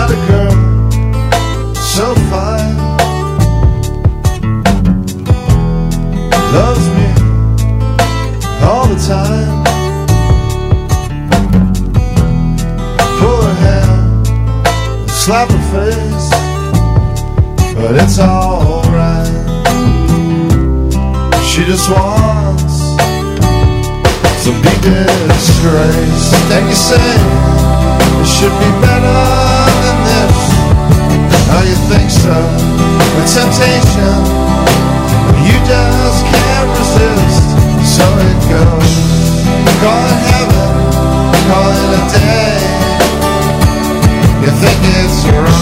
Got a girl so fine, loves me all the time. Pull her hair, slap her face, but it's alright. She just wants some big disgrace. Then you say it should be better than this. Oh, you think so? With temptation, you just can't resist. So it goes. Call it heaven, call it a day. You think it's right.